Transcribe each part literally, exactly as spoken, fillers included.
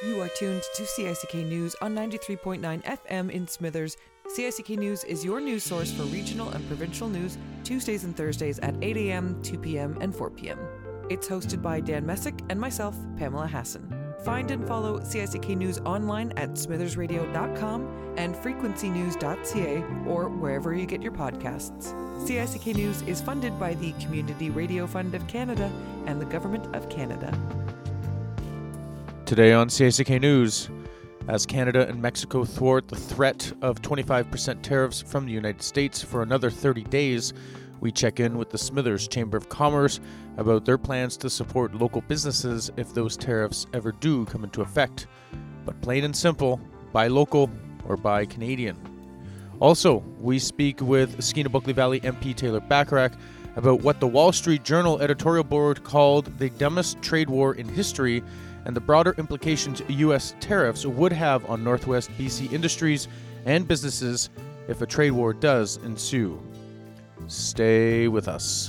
You are tuned to C I C K News on ninety-three point nine F M in Smithers. C I C K News is your news source for regional and provincial news, Tuesdays and Thursdays at eight a.m., two p.m., and four p.m. It's hosted by Dan Messick and myself, Pamela Hassan. Find and follow C I C K News online at smithers radio dot com and frequency news dot c a or wherever you get your podcasts. C I C K News is funded by the Community Radio Fund of Canada and the Government of Canada. Today on C I C K News, as Canada and Mexico thwart the threat of twenty-five percent tariffs from the United States for another thirty days, we check in with the Smithers Chamber of Commerce about their plans to support local businesses if those tariffs ever do come into effect. But plain and simple, buy local or buy Canadian. Also, we speak with Skeena-Bulkley Valley M P Taylor Bachrach about what the Wall Street Journal editorial board called the dumbest trade war in history and the broader implications U S tariffs would have on Northwest B C industries and businesses if a trade war does ensue. Stay with us.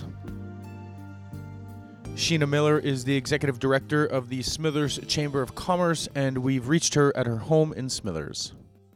Sheena Miller is the executive director of the Smithers Chamber of Commerce, and we've reached her at her home in Smithers.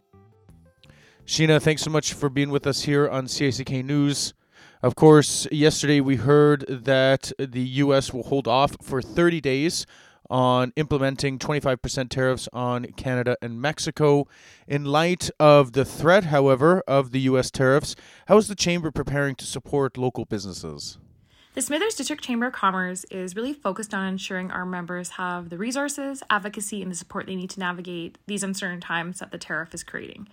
Sheena, thanks so much for being with us here on C I C K News. Of course, yesterday we heard that the U S will hold off for thirty days on implementing twenty-five percent tariffs on Canada and Mexico. In light of the threat, however, of the U S tariffs, how is the Chamber preparing to support local businesses? The Smithers District Chamber of Commerce is really focused on ensuring our members have the resources, advocacy, and the support they need to navigate these uncertain times that the tariff is creating.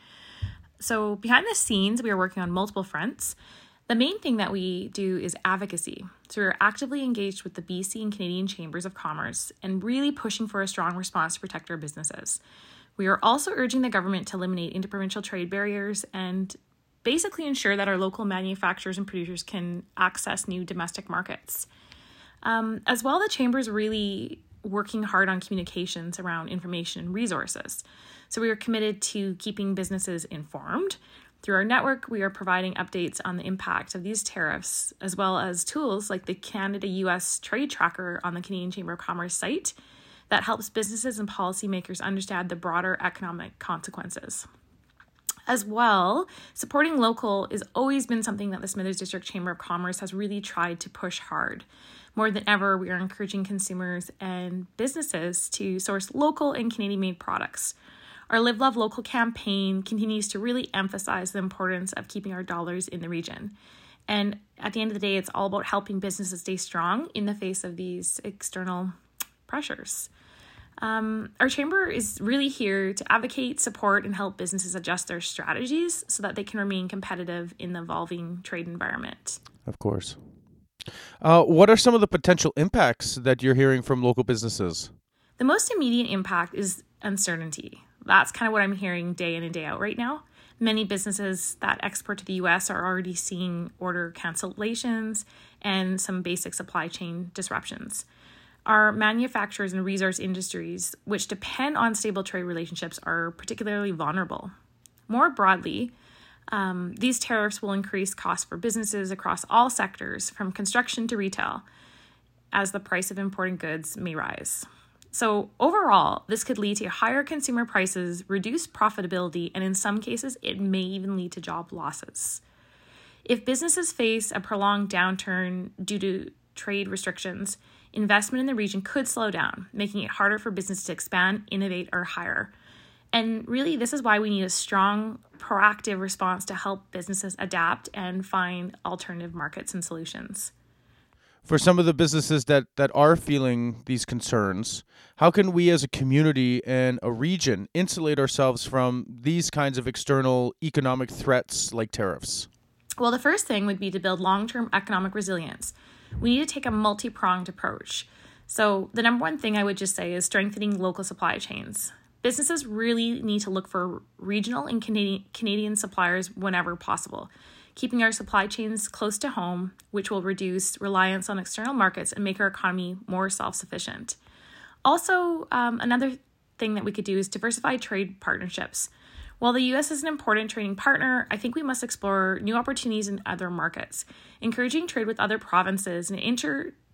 So behind the scenes, we are working on multiple fronts. The main thing that we do is advocacy. So we're actively engaged with the B C and Canadian Chambers of Commerce and really pushing for a strong response to protect our businesses. We are also urging the government to eliminate interprovincial trade barriers and basically ensure that our local manufacturers and producers can access new domestic markets. Um, as well, the Chamber is really working hard on communications around information and resources. So we are committed to keeping businesses informed. Through our network, we are providing updates on the impact of these tariffs, as well as tools like the Canada-U S Trade Tracker on the Canadian Chamber of Commerce site that helps businesses and policymakers understand the broader economic consequences. As well, supporting local has always been something that the Smithers District Chamber of Commerce has really tried to push hard. More than ever, we are encouraging consumers and businesses to source local and Canadian-made products. Our Live Love Local campaign continues to really emphasize the importance of keeping our dollars in the region. And at the end of the day, it's all about helping businesses stay strong in the face of these external pressures. Um, our chamber is really here to advocate, support, and help businesses adjust their strategies so that they can remain competitive in the evolving trade environment. Of course. Uh, what are some of the potential impacts that you're hearing from local businesses? The most immediate impact is uncertainty. That's kind of what I'm hearing day in and day out right now. Many businesses that export to the U S are already seeing order cancellations and some basic supply chain disruptions. Our manufacturers and resource industries, which depend on stable trade relationships, are particularly vulnerable. More broadly, um, these tariffs will increase costs for businesses across all sectors, from construction to retail, as the price of imported goods may rise. So overall, this could lead to higher consumer prices, reduced profitability, and in some cases, it may even lead to job losses. If businesses face a prolonged downturn due to trade restrictions, investment in the region could slow down, making it harder for business to expand, innovate, or hire. And really, this is why we need a strong, proactive response to help businesses adapt and find alternative markets and solutions. For some of the businesses that, that are feeling these concerns, how can we as a community and a region insulate ourselves from these kinds of external economic threats like tariffs? Well, the first thing would be to build long-term economic resilience. We need to take a multi-pronged approach. So the number one thing I would just say is strengthening local supply chains. Businesses really need to look for regional and Canadian, Canadian suppliers whenever possible, keeping our supply chains close to home, which will reduce reliance on external markets and make our economy more self-sufficient. Also, um, another thing that we could do is diversify trade partnerships. While the U S is an important trading partner, I think we must explore new opportunities in other markets. Encouraging trade with other provinces and inter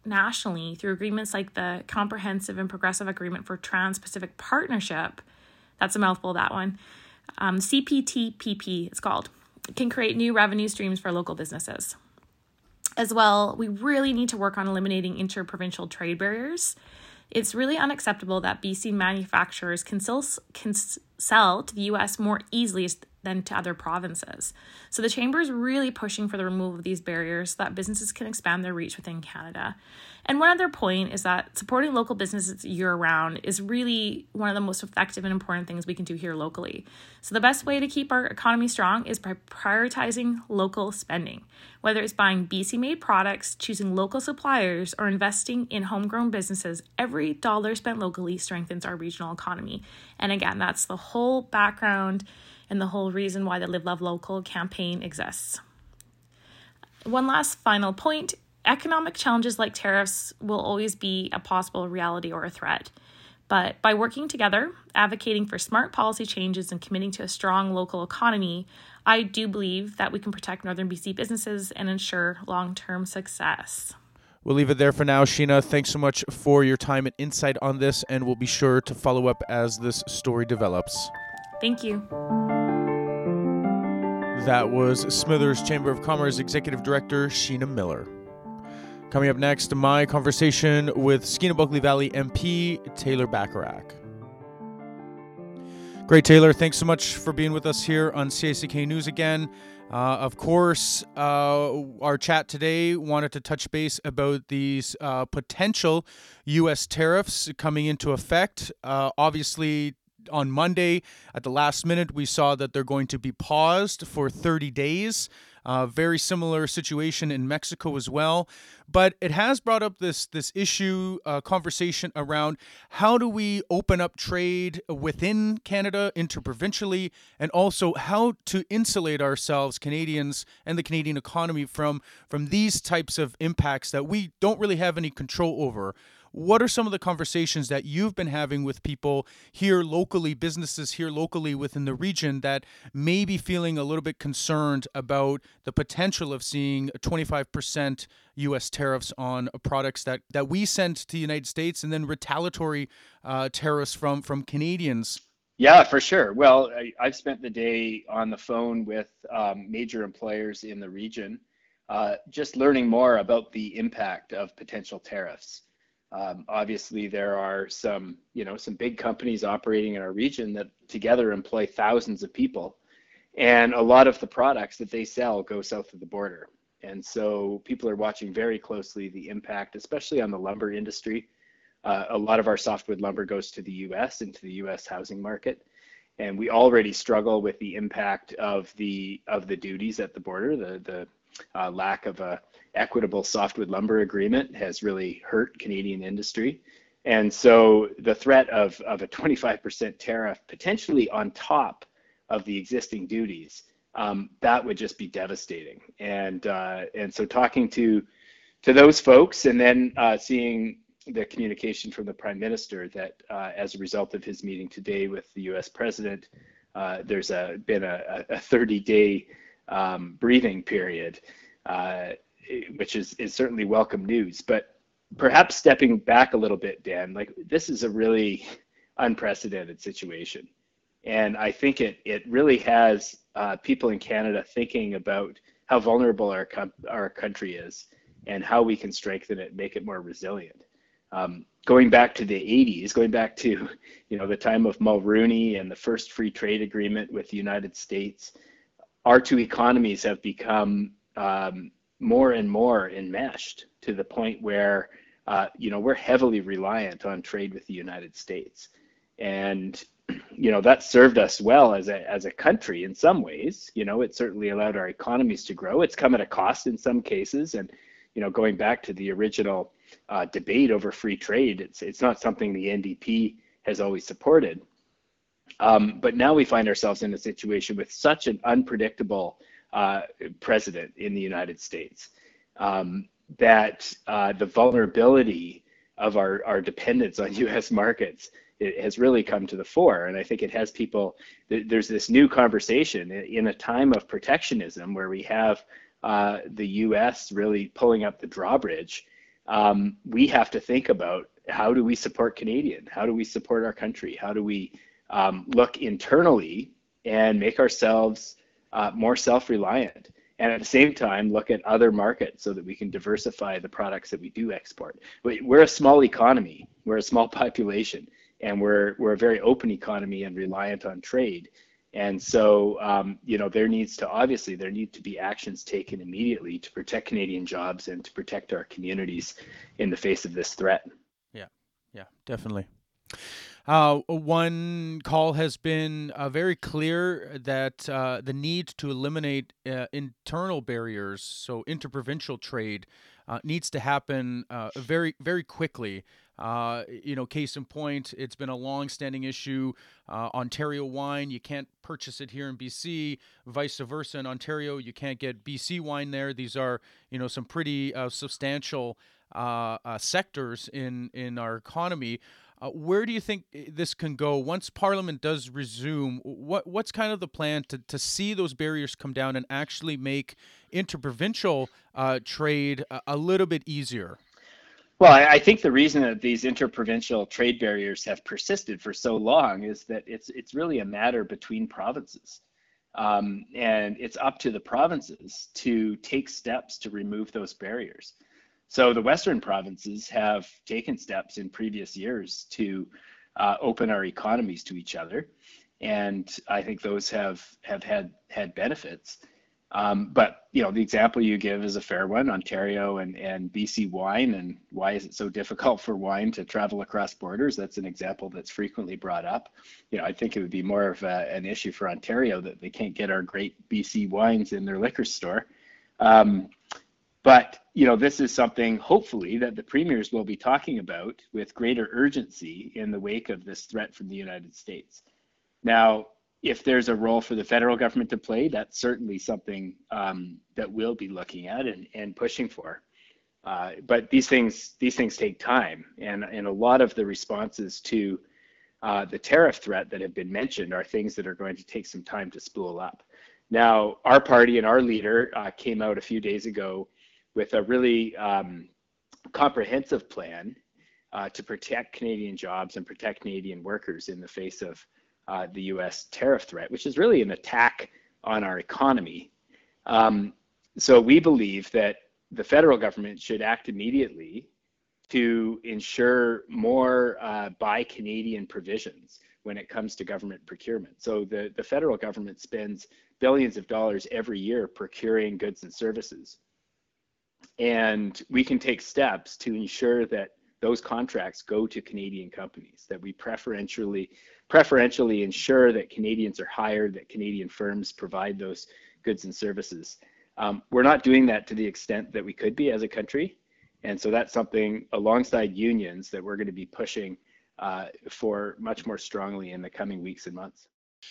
nationally through agreements like the Comprehensive and Progressive Agreement for Trans-Pacific Partnership, that's a mouthful, that one, um, C P T P P it's called, can create new revenue streams for local businesses. As well, we really need to work on eliminating inter-provincial trade barriers. It's really unacceptable that B C manufacturers can still can sell to the U S more easily than to other provinces. So the Chamber is really pushing for the removal of these barriers so that businesses can expand their reach within Canada. And one other point is that supporting local businesses year-round is really one of the most effective and important things we can do here locally. So the best way to keep our economy strong is by prioritizing local spending, whether it's buying B C-made products, choosing local suppliers, or investing in homegrown businesses. Every dollar spent locally strengthens our regional economy. And again, that's the whole background and the whole reason why the Live Love Local campaign exists. One last final point. Economic challenges like tariffs will always be a possible reality or a threat. But by working together, advocating for smart policy changes, and committing to a strong local economy, I do believe that we can protect Northern B C businesses and ensure long-term success. We'll leave it there for now. Sheena, thanks so much for your time and insight on this, and we'll be sure to follow up as this story develops. Thank you. That was Smithers Chamber of Commerce Executive Director Sheena Miller. Coming up next, my conversation with Skeena-Bulkley Valley M P Taylor Bacharach. Great, Taylor. Thanks so much for being with us here on C I C K News again. Uh, of course, uh, our chat today wanted to touch base about these uh, potential U S tariffs coming into effect. Uh, obviously, on Monday, at the last minute, we saw that they're going to be paused for thirty days. Uh, very similar situation in Mexico as well. But it has brought up this this issue, uh, conversation around how do we open up trade within Canada, interprovincially, and also how to insulate ourselves, Canadians, and the Canadian economy from, from these types of impacts that we don't really have any control over. What are some of the conversations that you've been having with people here locally, businesses here locally within the region that may be feeling a little bit concerned about the potential of seeing twenty-five percent U S tariffs on products that, that we send to the United States, and then retaliatory uh, tariffs from, from Canadians? Yeah, for sure. Well, I, I've spent the day on the phone with um, major employers in the region, uh, just learning more about the impact of potential tariffs. Um, obviously, there are some, you know, some big companies operating in our region that together employ thousands of people, and a lot of the products that they sell go south of the border. And so people are watching very closely the impact, especially on the lumber industry. Uh, a lot of our softwood lumber goes to the U S, into the U S housing market, and we already struggle with the impact of the of the duties at the border. The the uh, lack of a equitable softwood lumber agreement has really hurt Canadian industry. And so the threat of, of a twenty-five percent tariff potentially on top of the existing duties, um, that would just be devastating. And uh, and so talking to to those folks, and then uh, seeing the communication from the Prime Minister that uh, as a result of his meeting today with the U S President, uh, there's a, been a, a thirty day um, breathing period, uh, which is, is certainly welcome news. But perhaps stepping back a little bit, Dan, like this is a really unprecedented situation. And I think it, it really has uh, people in Canada thinking about how vulnerable our, com- our country is and how we can strengthen it, make it more resilient. Um, going back to the eighties, going back to, you know, the time of Mulrooney and the first free trade agreement with the United States, our two economies have become um, more and more enmeshed to the point where, uh, you know, we're heavily reliant on trade with the United States. And, you know, that served us well as a, as a country in some ways. You know, it certainly allowed our economies to grow. It's come at a cost in some cases. And, you know, going back to the original uh, debate over free trade, it's, it's not something the N D P has always supported. Um, but now we find ourselves in a situation with such an unpredictable uh, president in the United States um, that uh, the vulnerability of our, our dependence on U S markets, it has really come to the fore. And I think it has people, there's this new conversation in a time of protectionism where we have uh, the U S really pulling up the drawbridge. um, we have to think about how do we support Canadian? How do we support our country? How do we um, look internally and make ourselves uh, more self-reliant? And at the same time, look at other markets so that we can diversify the products that we do export. We're a small economy, we're a small population, and we're, we're a very open economy and reliant on trade. And so, um, you know, there needs to, obviously, there need to be actions taken immediately to protect Canadian jobs and to protect our communities in the face of this threat. Yeah, yeah, definitely. Uh, one call has been uh, very clear that uh, the need to eliminate uh, internal barriers, so interprovincial trade, uh, needs to happen uh, very, very quickly. Uh, you know, case in point, it's been a long-standing issue. Uh, Ontario wine, you can't purchase it here in B C. Vice versa, in Ontario, you can't get B C wine there. These are, you know, some pretty uh, substantial uh, uh, sectors in in our economy. Uh, where do you think this can go once Parliament does resume? What what's kind of the plan to, to see those barriers come down and actually make interprovincial uh, trade a, a little bit easier? Well, I, I think the reason that these interprovincial trade barriers have persisted for so long is that it's it's really a matter between provinces. Um, and it's up to the provinces to take steps to remove those barriers. So the Western provinces have taken steps in previous years to uh, open our economies to each other, and I think those have have had had benefits. Um, but you know, the example you give is a fair one: Ontario and and B C wine, and why is it so difficult for wine to travel across borders? That's an example that's frequently brought up. You know, I think it would be more of a, an issue for Ontario that they can't get our great B C wines in their liquor store. Um, But, you know, this is something hopefully that the premiers will be talking about with greater urgency in the wake of this threat from the United States. Now, if there's a role for the federal government to play, that's certainly something um, that we'll be looking at and, and pushing for. Uh, but these things these things take time, and, and a lot of the responses to uh, the tariff threat that have been mentioned are things that are going to take some time to spool up. Now, our party and our leader uh, came out a few days ago with a really um, comprehensive plan uh, to protect Canadian jobs and protect Canadian workers in the face of uh, the U S tariff threat, which is really an attack on our economy. Um, so we believe that the federal government should act immediately to ensure more uh, buy Canadian provisions when it comes to government procurement. So the, the federal government spends billions of dollars every year procuring goods and services. And we can take steps to ensure that those contracts go to Canadian companies, that we preferentially preferentially ensure that Canadians are hired, that Canadian firms provide those goods and services. Um, we're not doing that to the extent that we could be as a country. And so that's something alongside unions that we're going to be pushing uh, for much more strongly in the coming weeks and months.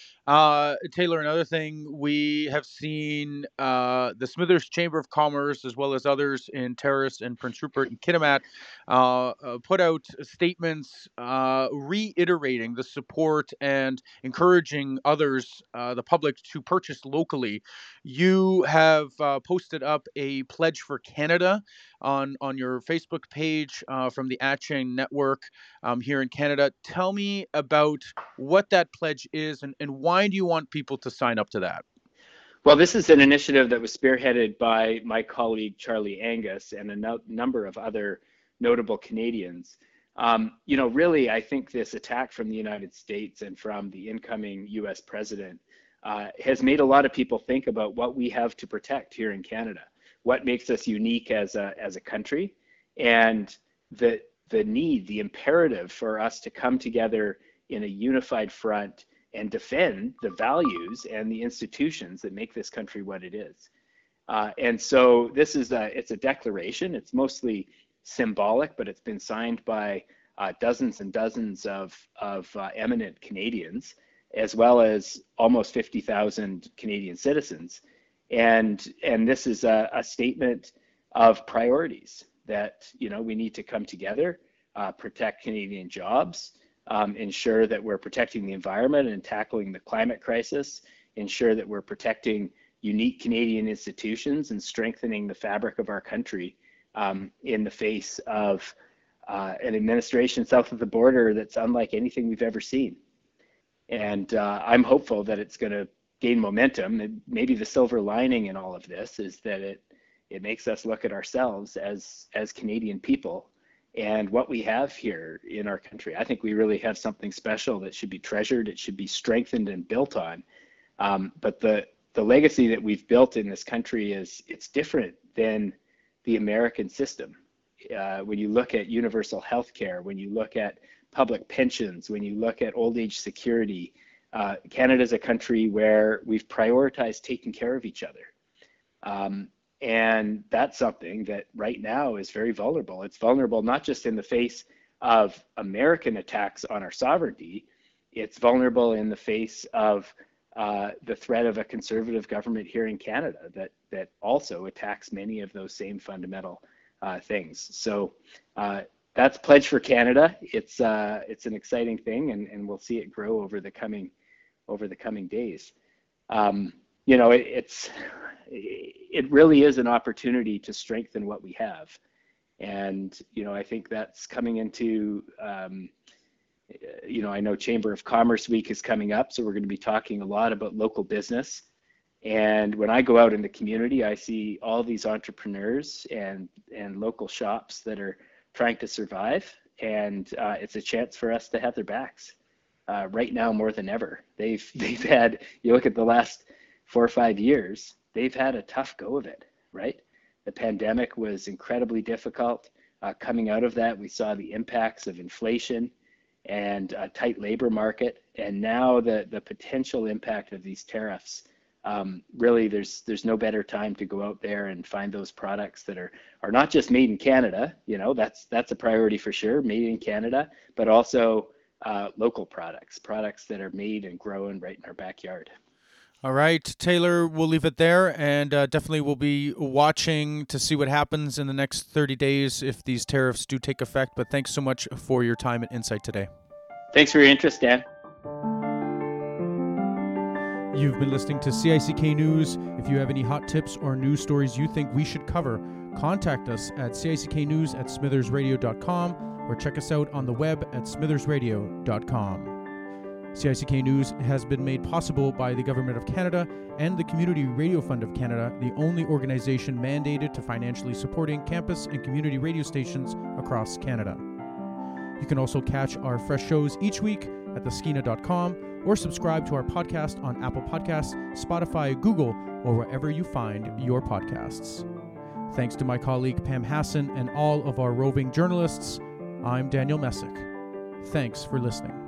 Uh, Taylor, another thing, we have seen uh, the Smithers Chamber of Commerce, as well as others in Terrace and Prince Rupert and Kitimat, uh, uh, put out statements uh, reiterating the support and encouraging others, uh, the public, to purchase locally. You have uh, posted up a pledge for Canada on, on your Facebook page uh, from the Atchang Network um, here in Canada. Tell me about what that pledge is and, and why Why do you want people to sign up to that? Well, this is an initiative that was spearheaded by my colleague, Charlie Angus, and a no- number of other notable Canadians. Um, you know, really, I think this attack from the United States and from the incoming U S president uh, has made a lot of people think about what we have to protect here in Canada, what makes us unique as a, as a country, and the, the need, the imperative for us to come together in a unified front and defend the values and the institutions that make this country what it is. Uh, and so this is a, it's a declaration. It's mostly symbolic, but it's been signed by uh, dozens and dozens of, of uh, eminent Canadians, as well as almost fifty thousand Canadian citizens. And, and this is a, a statement of priorities that, you know, we need to come together, uh, protect Canadian jobs, Um, ensure that we're protecting the environment and tackling the climate crisis, ensure that we're protecting unique Canadian institutions and strengthening the fabric of our country um, in the face of uh, an administration south of the border that's unlike anything we've ever seen. And uh, I'm hopeful that it's going to gain momentum. And maybe the silver lining in all of this is that it it makes us look at ourselves as as Canadian people and what we have here in our country. I think we really have something special that should be treasured. It should be strengthened and built on. Um, but the the legacy that we've built in this country is it's different than the American system. Uh, when you look at universal health care, when you look at public pensions, when you look at old age security, uh, Canada is a country where we've prioritized taking care of each other. Um, and that's something that right now is very vulnerable. It's vulnerable not just in the face of American attacks on our sovereignty, it's vulnerable in the face of uh, the threat of a conservative government here in Canada that, that also attacks many of those same fundamental uh, things. So uh, that's Pledge for Canada. It's uh, it's an exciting thing, and, and we'll see it grow over the coming over the coming days. Um, you know, it, it's it really is an opportunity to strengthen what we have, and you know, I think that's coming into um, you know, I know Chamber of Commerce Week is coming up, so we're going to be talking a lot about local business. And when I go out in the community, I see all these entrepreneurs and and local shops that are trying to survive, and uh, it's a chance for us to have their backs. Uh, right now, more than ever, they've they've had. You look at the last four or five years, they've had a tough go of it. Right, the pandemic was incredibly difficult. Uh, coming out of that, we saw the impacts of inflation and a tight labor market, and now the the potential impact of these tariffs. Um, really, there's there's no better time to go out there and find those products that are are not just made in Canada. You know, that's that's a priority for sure, made in Canada, but also uh, local products, products that are made and grown right in our backyard. All right, Taylor, we'll leave it there, and uh, definitely we'll be watching to see what happens in the next thirty days if these tariffs do take effect. But thanks so much for your time and insight today. Thanks for your interest, Dan. You've been listening to C I C K News. If you have any hot tips or news stories you think we should cover, contact us at C I C K news at smithers radio dot com or check us out on the web at smithers radio dot com. C I C K News has been made possible by the Government of Canada and the Community Radio Fund of Canada, the only organization mandated to financially supporting campus and community radio stations across Canada. You can also catch our fresh shows each week at the skeena dot com or subscribe to our podcast on Apple Podcasts, Spotify, Google, or wherever you find your podcasts. Thanks to my colleague Pam Hassan and all of our roving journalists, I'm Daniel Messick. Thanks for listening.